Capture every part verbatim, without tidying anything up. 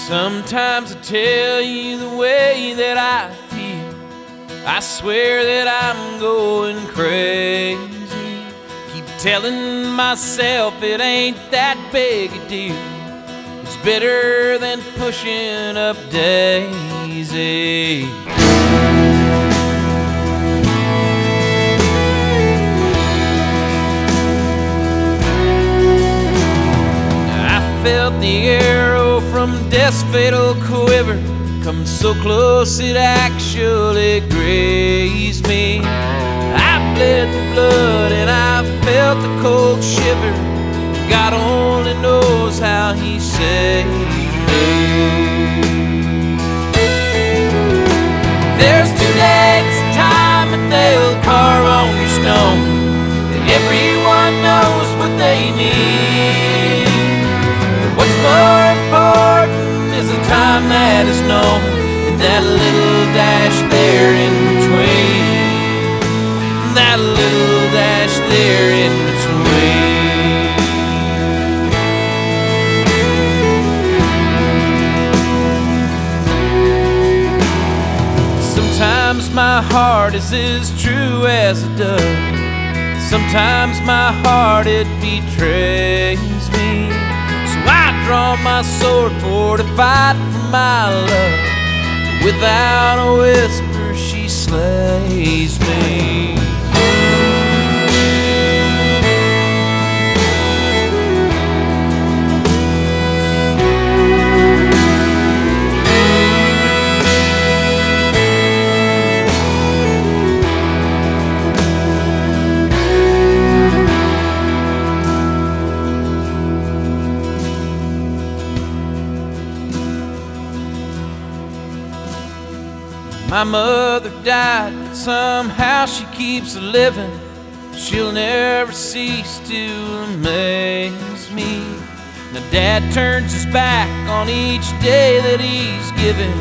Sometimes I tell you the way that I feel, I swear that I'm going crazy. Keep telling myself it ain't that big a deal. It's better than pushing up Daisy. I felt the arrow from death's fatal quiver come so close it actually grazed me. I bled the blood and I felt the cold shiver. God only knows how he saved me. There's two days of time and they'll carve on your stone, and everyone knows what they need. What's more important is the time that is known, and that little dash there in between. That little dash there in between. Sometimes my heart is as true as a dove. Sometimes my heart it betrays me. So I draw my sword for to fight for my love. Without a whisper she slays me. My mother died, but somehow she keeps living. She'll never cease to amaze me. Now Dad turns his back on each day that he's given,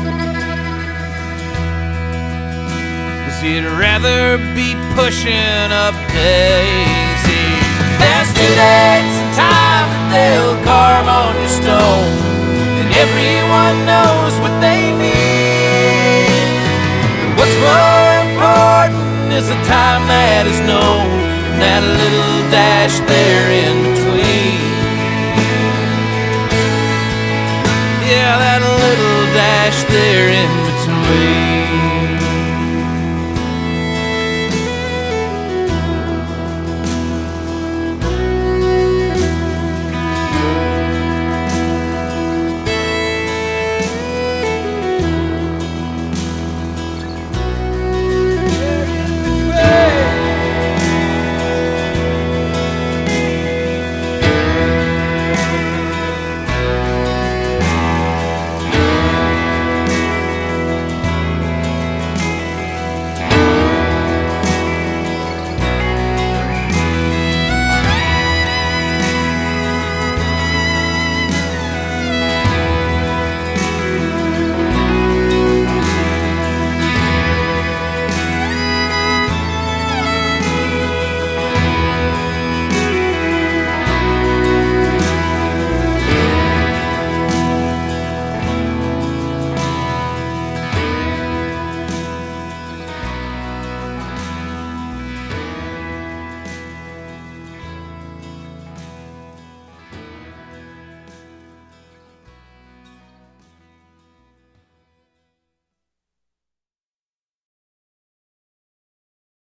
'cause he'd rather be pushing up Daisy. There's two dates and time that they'll carve on your stone, and everyone knows what they mean. What's more important is the time that is known, and that little dash there in between. Yeah, that little dash there in between.